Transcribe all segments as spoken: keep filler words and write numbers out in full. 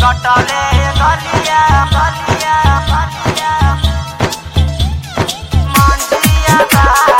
कटले गलिया गलिया गलिया मंजिया बा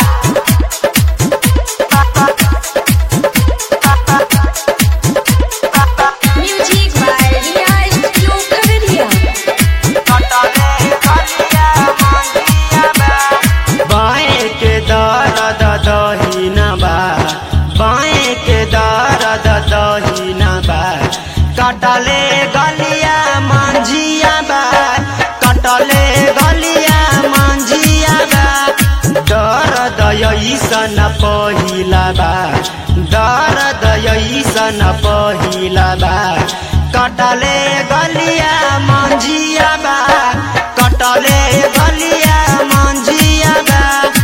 Music by Riya Studio Kaveriya. कटले गलिया मंजिया बा बाएं के दर्द दहीना बा बाएं के दर्द दहीना बा कटले गलिया मंजिया बा कटले गलिया मंजिया बा दर्द ऐसन पहिला बा दर्द ऐसन पहिला बा कटले गलिया मंजिया बा कटले गलिया मंजिया बा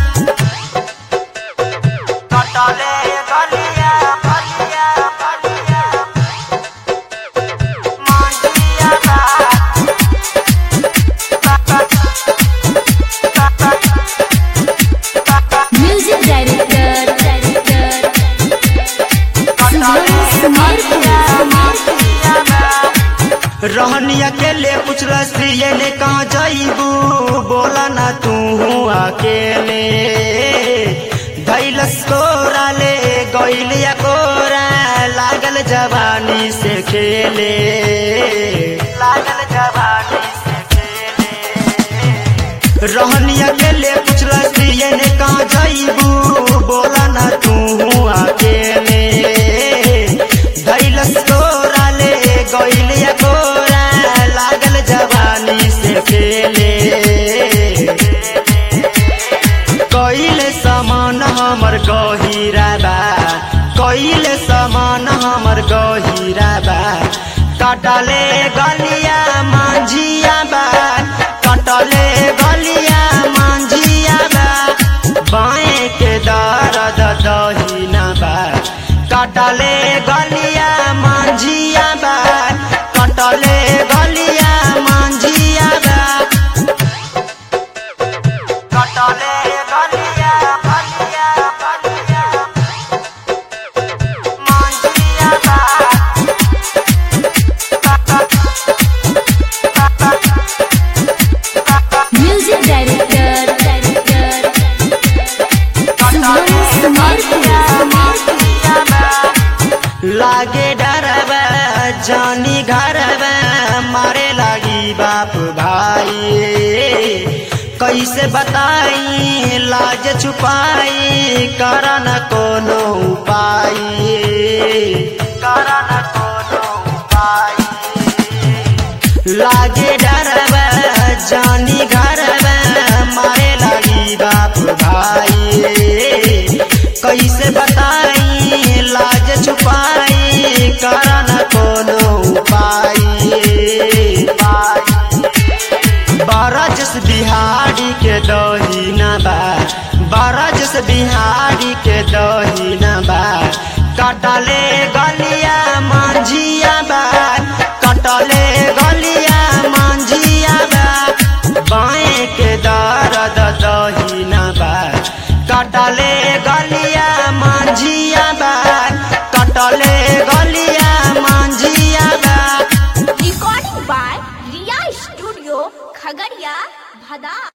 कटले गलिया गलिया गलिया मंजिया बा Music director, director. रहनी अकेले पूछल स्त्रिये ने कहाँ जाइबू बोला ना तू अकेले धैलस कोरा ले गैलिया कोरा लागल जवानी से खेले लागल जवानी से खेले रहनी अकेले पूछल स्त्रिये ने कहाँ जाइबू बोला ना तू अकेले धैलस कोरा ले गैलिया कोरा लागल जवानी से खेले कइले समान हमर गहिरा बा कइले समान हमर गहिरा बा कटले गलिया मंजिया बा कटले गलिया मंजिया बा बाएं के दर्द दहीना बा कटले गलिया मंजिया बा कटले गलिया मंजिया बा कटले गलिया गलिया गलिया मंजिया बा Music director, director. लागे डरबा जानी घरबा मारे लागी बाप भाई कैसे बताई लाज छुपाई करन कोनो उपाय करन कोनो उपाय लागे डरबा जानी घरबा मारे लागी बाप भाई कैसे बताई लाज छुपाई करन कोनो उपाय बरजस बिहारी के दहीना बा बरजस बिहारी के दहीना बा कटले गलिया मंजिया बा कटले गलिया मंजिया बा बाएं के दर्द दहीना बा कटले गलिया मंजिया बा कटले गलिया मंजिया बा Recording by Riya Studio Khagariya, Bhada.